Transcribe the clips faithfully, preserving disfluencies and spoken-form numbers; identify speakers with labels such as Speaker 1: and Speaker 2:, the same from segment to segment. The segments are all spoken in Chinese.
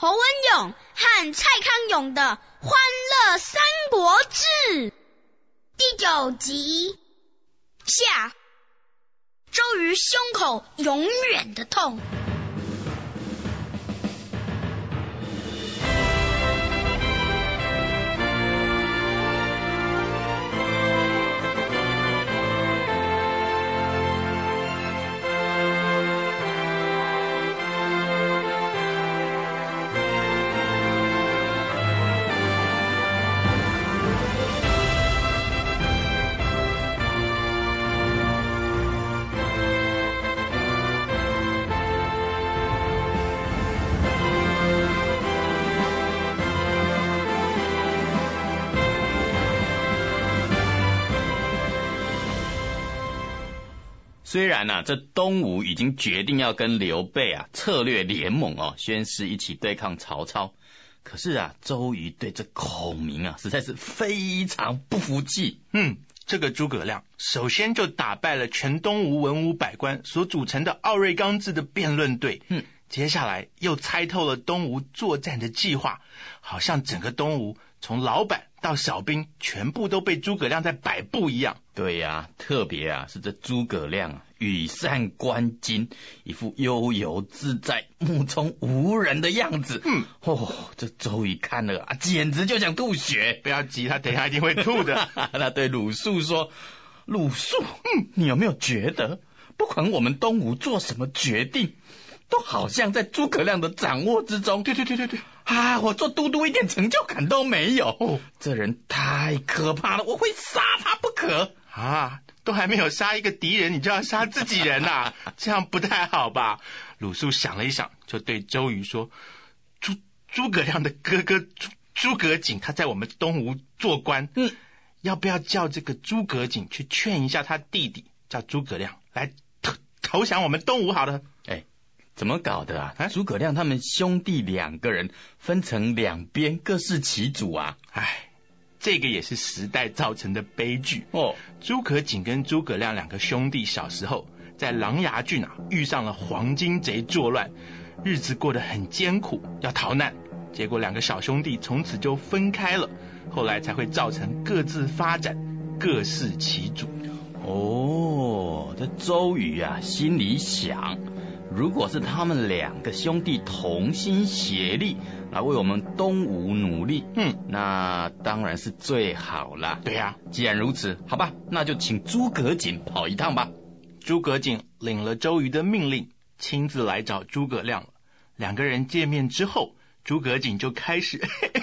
Speaker 1: 侯文勇和蔡康永的《欢乐三国志》第九集下，周瑜胸口永远的痛。
Speaker 2: 虽然啊，这东吴已经决定要跟刘备啊策略联盟哦，宣誓一起对抗曹操，可是啊，周瑜对这孔明啊实在是非常不服气。
Speaker 3: 嗯，这个诸葛亮首先就打败了全东吴文武百官所组成的奥瑞冈制的辩论队，嗯，接下来又猜透了东吴作战的计划，好像整个东吴从老板到小兵全部都被诸葛亮在摆布一样。
Speaker 2: 对呀、啊，特别啊是这诸葛亮啊羽扇纶巾，一副悠游自在、目中无人的样子。嗯，哦，这周瑜看了啊，简直就想吐血。
Speaker 3: 不要急，他等一下一定会吐的。
Speaker 2: 他对鲁肃说：“鲁肃，嗯，你有没有觉得，不管我们东吴做什么决定，都好像在诸葛亮的掌握之中？”
Speaker 3: 对对对对对。
Speaker 2: 啊！我做都督一点成就感都没有，哦、这人太可怕了，我会杀他不可
Speaker 3: 啊！都还没有杀一个敌人，你就要杀自己人啊，这样不太好吧？鲁肃想了一想，就对周瑜说：“诸诸葛亮的哥哥诸诸葛瑾，他在我们东吴做官，嗯，要不要叫这个诸葛瑾去劝一下他弟弟，叫诸葛亮来投投降我们东吴好了？”
Speaker 2: 哎。怎么搞的啊？诸葛亮他们兄弟两个人分成两边，各司其主啊！
Speaker 3: 唉，这个也是时代造成的悲剧哦。诸葛瑾跟诸葛亮两个兄弟小时候在琅琊郡啊遇上了黄巾贼作乱，日子过得很艰苦，要逃难，结果两个小兄弟从此就分开了，后来才会造成各自发展，各司其主。
Speaker 2: 哦，这周瑜啊心里想，如果是他们两个兄弟同心协力来为我们东吴努力，嗯，那当然是最好啦。
Speaker 3: 对呀、
Speaker 2: 啊，既然如此，好吧，那就请诸葛瑾跑一趟吧。
Speaker 3: 诸葛瑾领了周瑜的命令，亲自来找诸葛亮了。两个人见面之后，诸葛瑾就开始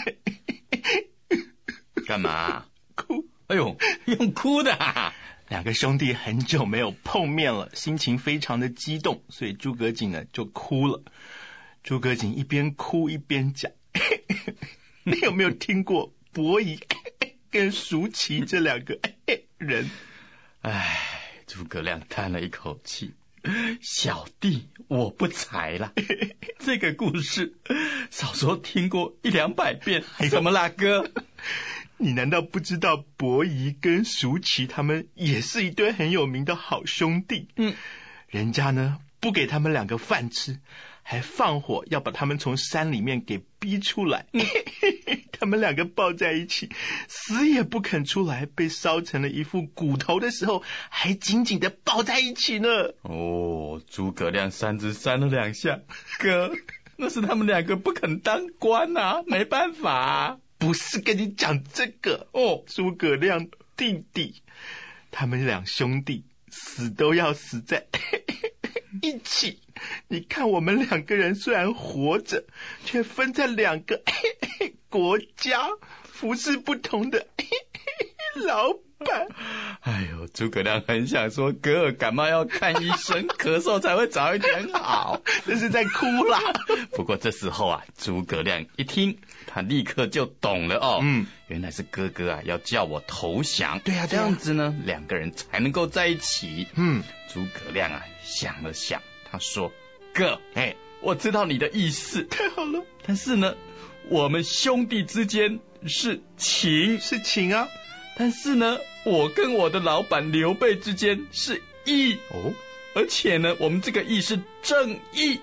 Speaker 2: 干嘛？
Speaker 3: 哭。
Speaker 2: 哎呦，用哭的啊！
Speaker 3: 两个兄弟很久没有碰面了，心情非常的激动，所以诸葛瑾呢就哭了。诸葛瑾一边哭一边讲：“你有没有听过伯夷跟叔齐这两个人？”
Speaker 2: 唉，诸葛亮叹了一口气：“小弟我不才啦，这个故事少说听过一两百遍。怎么啦，哥？”
Speaker 3: 你难道不知道伯夷跟叔齐他们也是一对很有名的好兄弟？嗯，人家呢不给他们两个饭吃，还放火要把他们从山里面给逼出来。嗯、他们两个抱在一起，死也不肯出来，被烧成了一副骨头的时候，还紧紧的抱在一起呢。
Speaker 2: 哦，诸葛亮三只扇了两下，哥，那是他们两个不肯当官啊，没办法啊。
Speaker 3: 不是跟你讲这个哦，诸葛亮弟弟，他们两兄弟死都要死在一起。你看我们两个人虽然活着，却分在两个国家，服侍不同的老板。
Speaker 2: 哎呦，诸葛亮很想说，哥儿感冒要看医生，咳嗽才会早一点好，
Speaker 3: 这是在哭啦。
Speaker 2: 不过这时候啊，诸葛亮一听，他立刻就懂了哦，嗯，原来是哥哥啊要叫我投降，
Speaker 3: 对啊，
Speaker 2: 这样子呢，两个人才能够在一起。嗯，诸葛亮啊想了想，他说：“哥，哎，我知道你的意思，
Speaker 3: 太好了。
Speaker 2: 但是呢，我们兄弟之间是情，
Speaker 3: 是情啊。
Speaker 2: 但是呢，我跟我的老板刘备之间是义哦，而且呢，我们这个义是正义。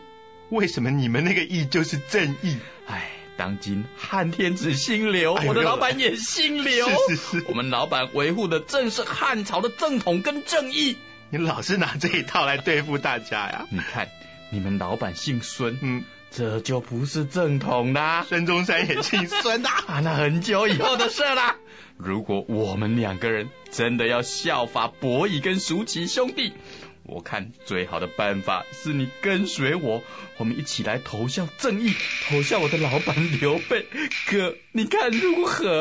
Speaker 3: 为什么你们那个义就是正义？
Speaker 2: 哎，当今汉天子姓刘，哎、我的老板也姓刘。
Speaker 3: 是是是，
Speaker 2: 我们老板维护的正是汉朝的正统跟正义。
Speaker 3: 你老是拿这一套来对付大家呀？
Speaker 2: 你看，你们老板姓孙，嗯，这就不是正统的。
Speaker 3: 孙中山也姓孙
Speaker 2: 啊，那很久以后的事啦。如果我们两个人真的要效法伯夷跟叔齐兄弟，我看最好的办法是你跟随我，我们一起来投效正义，投效我的老板刘备。哥，你看如何？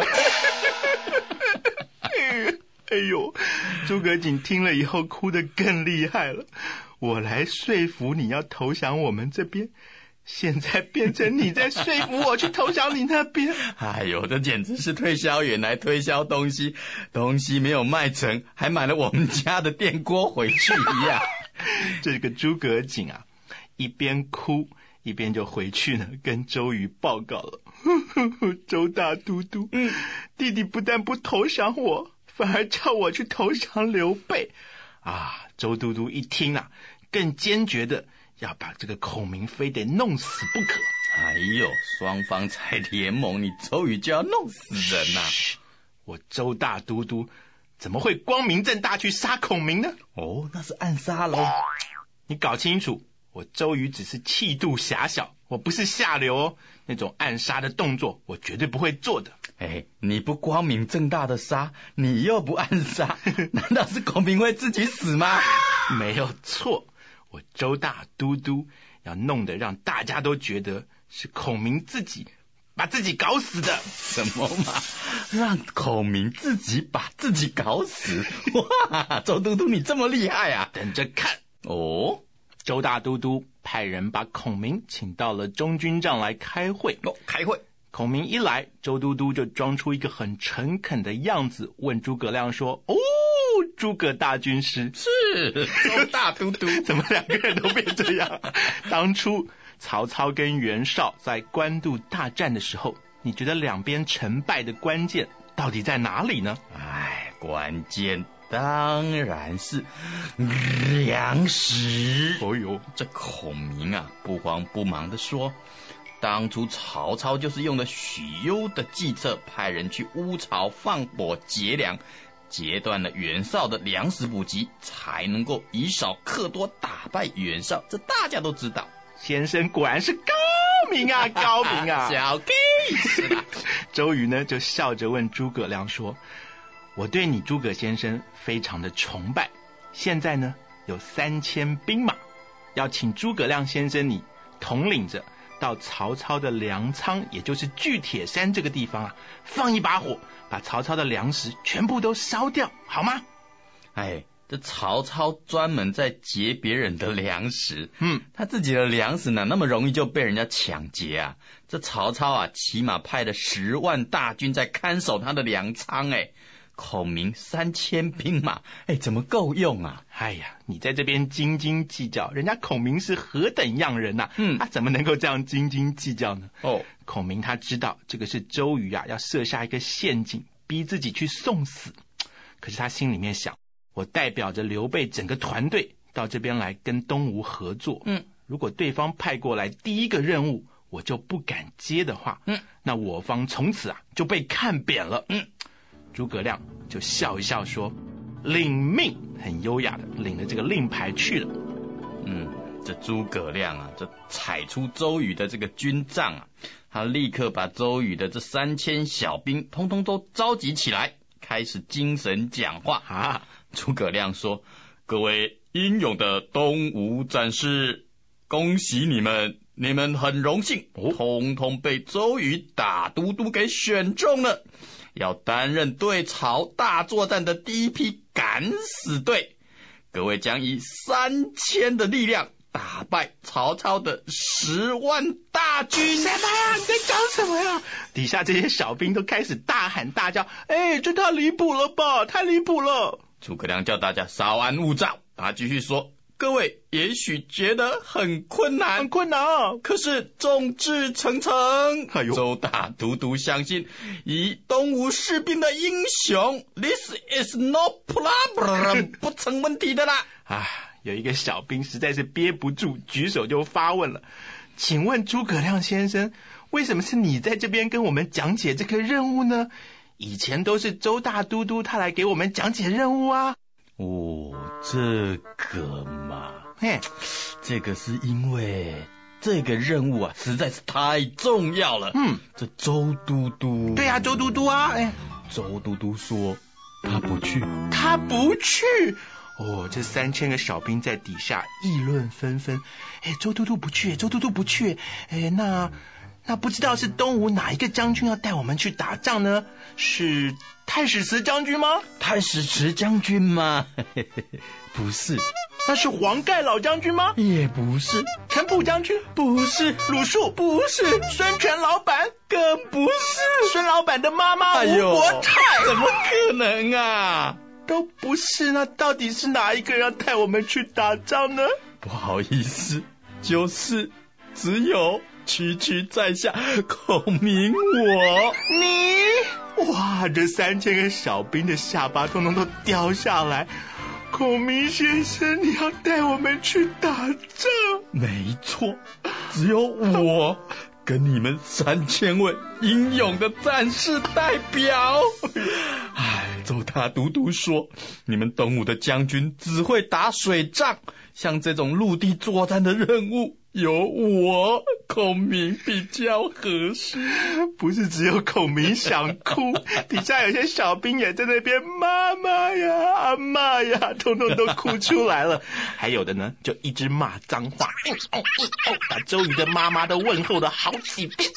Speaker 3: 哎呦，诸葛瑾听了以后哭得更厉害了。我来说服你要投降我们这边，现在变成你在说服我去投降你那边。
Speaker 2: 哎呦，这简直是推销员来推销东西，东西没有卖成，还买了我们家的电锅回去一样。
Speaker 3: 这个诸葛瑾啊，一边哭一边就回去呢，跟周瑜报告了。周大都督，嗯，弟弟不但不投降我，反而叫我去投降刘备啊！周都督一听啊，更坚决的要把这个孔明非得弄死不可。
Speaker 2: 哎呦，双方才联盟，你周瑜就要弄死人呐、啊！
Speaker 3: 我周大都督怎么会光明正大去杀孔明呢？
Speaker 2: 哦，那是暗杀喽！
Speaker 3: 你搞清楚，我周瑜只是气度狭小，我不是下流哦。那种暗杀的动作，我绝对不会做的。
Speaker 2: 哎，你不光明正大的杀，你又不暗杀，难道是孔明会自己死吗？
Speaker 3: 没有错，我周大都督要弄得让大家都觉得是孔明自己把自己搞死的。
Speaker 2: 什么嘛？让孔明自己把自己搞死？哇，周都督你这么厉害啊！
Speaker 3: 等着看
Speaker 2: 哦。
Speaker 3: 周大都督派人把孔明请到了中军帐来开会。
Speaker 2: 哦，开会。
Speaker 3: 孔明一来，周都督就装出一个很诚恳的样子，问诸葛亮说：“哦，诸葛大军师。”
Speaker 2: 是周大都督。
Speaker 3: 怎么两个人都变这样？当初曹操跟袁绍在官渡大战的时候，你觉得两边成败的关键到底在哪里呢？
Speaker 2: 哎，关键当然是粮食。
Speaker 3: 哦呦，
Speaker 2: 这孔明啊，不慌不忙的说，当初曹操就是用了许攸的计策，派人去乌巢放火劫粮，截断了袁绍的粮食补给，才能够以少克多打败袁绍。这大家都知道。
Speaker 3: 先生果然是高明啊，高明啊！
Speaker 2: 小 K
Speaker 3: 周瑜呢就笑着问诸葛亮说：“我对你诸葛先生非常的崇拜，现在呢有三千兵马，要请诸葛亮先生你统领着到曹操的粮仓，也就是巨铁山这个地方啊，放一把火，把曹操的粮食全部都烧掉，好吗？”
Speaker 2: 哎，这曹操专门在劫别人的粮食，
Speaker 3: 嗯，
Speaker 2: 他自己的粮食哪那么容易就被人家抢劫啊？这曹操啊，起码派了十万大军在看守他的粮仓，哎。孔明三千兵马，哎，怎么够用啊？
Speaker 3: 哎呀，你在这边斤斤计较，人家孔明是何等样人呐、啊？
Speaker 2: 嗯，
Speaker 3: 他怎么能够这样斤斤计较呢？
Speaker 2: 哦，
Speaker 3: 孔明他知道这个是周瑜啊，要设下一个陷阱，逼自己去送死。可是他心里面想，我代表着刘备整个团队到这边来跟东吴合作，
Speaker 2: 嗯，
Speaker 3: 如果对方派过来第一个任务我就不敢接的话，
Speaker 2: 嗯，
Speaker 3: 那我方从此啊就被看扁了，
Speaker 2: 嗯。
Speaker 3: 诸葛亮就笑一笑说：“领命。”很优雅的领了这个令牌去了。
Speaker 2: 嗯，这诸葛亮啊，这踩出周瑜的这个军帐啊，他立刻把周瑜的这三千小兵通通都召集起来，开始精神讲话
Speaker 3: 啊。
Speaker 2: 诸葛亮说：“各位英勇的东吴战士，恭喜你们！你们很荣幸，
Speaker 3: 哦、
Speaker 2: 通通被周瑜大都督给选中了。”要担任对曹大作战的第一批敢死队，各位将以三千的力量打败曹操的十万大军。
Speaker 3: 什么呀？你在讲什么呀？底下这些小兵都开始大喊大叫：“哎，这太离谱了吧！太离谱了！”
Speaker 2: 诸葛亮叫大家稍安勿躁，他继续说：“各位也许觉得很困难，
Speaker 3: 很困难，
Speaker 2: 可是众志成城。
Speaker 3: 哎呦，
Speaker 2: 周大都督相信，以东吴士兵的英雄 ，this is no problem， 不成问题的啦。”
Speaker 3: 啊，有一个小兵实在是憋不住，举手就发问了：“ 请问诸葛亮先生，为什么是你在这边跟我们讲解这个任务呢？以前都是周大都督他来给我们讲解任务啊。
Speaker 2: 哦，这个嘛，
Speaker 3: 嘿，
Speaker 2: 这个是因为这个任务啊实在是太重要了。
Speaker 3: 嗯，
Speaker 2: 这周都督，
Speaker 3: 对啊，周都督啊，哎，
Speaker 2: 周都督说他不去，
Speaker 3: 他不去。哦，这三千个小兵在底下议论纷纷。哎，周都督不去，周都督不去。哎，那那不知道是东吴哪一个将军要带我们去打仗呢？是太史慈将军吗？
Speaker 2: 太史慈将军吗？不是。
Speaker 3: 那是黄盖老将军吗？
Speaker 2: 也不是。
Speaker 3: 陈普将军？
Speaker 2: 不是。
Speaker 3: 鲁肃？
Speaker 2: 不是。
Speaker 3: 孙权老板？
Speaker 2: 更不是。
Speaker 3: 孙老板的妈妈吴国太？
Speaker 2: 怎么可能啊？
Speaker 3: 都不是，那到底是哪一个人要带我们去打仗呢？
Speaker 2: 不好意思，就是只有区区在下孔明我。
Speaker 3: 你？哇，这三千个小兵的下巴通通都掉下来。孔明先生，你要带我们去打仗？
Speaker 2: 没错，只有我跟你们三千位英勇的战士代表。唉，周大都督说，你们东吴的将军只会打水仗，像这种陆地作战的任务，由我孔明比较合适。
Speaker 3: 不是只有孔明想哭，底下有些小兵也在那边妈妈呀阿嬷呀，通通都哭出来了。还有的呢就一直骂脏话，把周瑜的妈妈都问候了好几遍。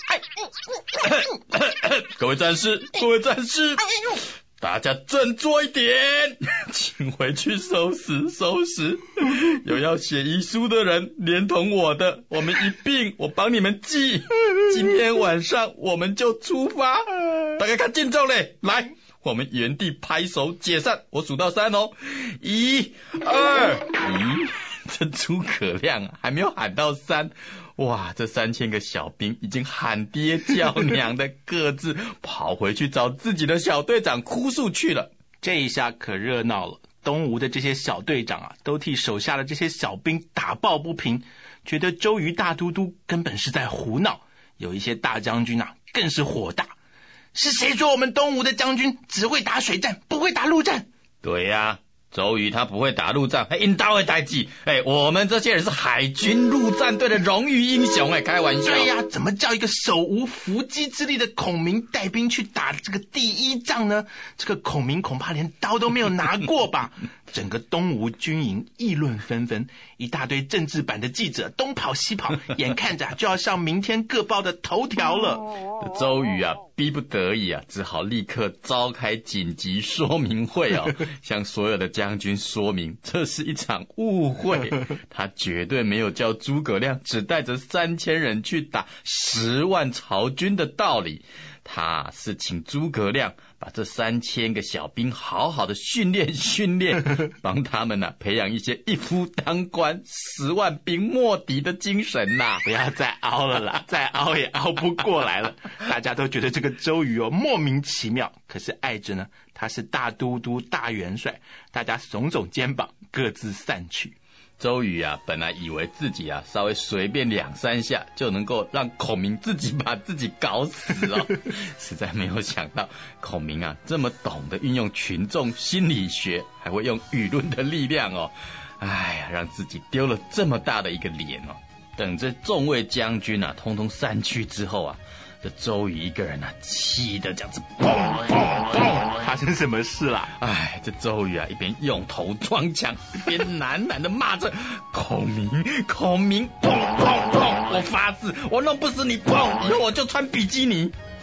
Speaker 2: 各位战士，各位战士，大家振作一点，请回去收拾收拾。有要写遗书的人，连同我的，我们一并，我帮你们记。今天晚上我们就出发，大家看近照嘞，来，我们原地拍手解散，我数到三哦，一、二，咦，这诸葛亮啊，还没有喊到三。哇，这三千个小兵已经喊爹叫娘的，各自跑回去找自己的小队长哭诉去了。
Speaker 3: 这一下可热闹了，东吴的这些小队长啊，都替手下的这些小兵打抱不平，觉得周瑜大都督根本是在胡闹。有一些大将军啊，更是火大。是谁说我们东吴的将军只会打水战，不会打陆战？
Speaker 2: 对呀、啊。周瑜他不会打陆战，还引导的代志。哎，我们这些人是海军陆战队的荣誉英雄，哎，开玩笑。
Speaker 3: 对呀、啊，怎么叫一个手无缚鸡之力的孔明带兵去打这个第一仗呢？这个孔明恐怕连刀都没有拿过吧？整个东吴军营议论纷纷，一大堆政治版的记者东跑西跑，眼看着就要上明天各报的头条了。
Speaker 2: 周瑜啊，逼不得已啊，只好立刻召开紧急说明会哦，向所有的将军说明这是一场误会，他绝对没有叫诸葛亮只带着三千人去打十万曹军的道理。他是请诸葛亮把这三千个小兵好好的训练训练，帮他们呢、啊、培养一些一夫当关十万兵莫敌的精神呐、啊！
Speaker 3: 不要再凹了啦，再凹也凹不过来了。大家都觉得这个周瑜哦莫名其妙，可是爱着呢他是大都督大元帅，大家耸耸肩膀，各自散去。
Speaker 2: 周瑜啊，本来以为自己啊稍微随便两三下就能够让孔明自己把自己搞死哦，实在没有想到孔明啊这么懂得运用群众心理学，还会用舆论的力量哦，哎呀，让自己丢了这么大的一个脸哦。等这众位将军啊通通散去之后啊，这周瑜一个人啊气得这样子砰砰砰，
Speaker 3: 发生什么事啦？
Speaker 2: 哎，这周瑜啊一边用头撞墙，一边喃喃的骂着孔明孔明，砰砰砰，我发誓我弄不死你，砰，以后我就穿比基尼。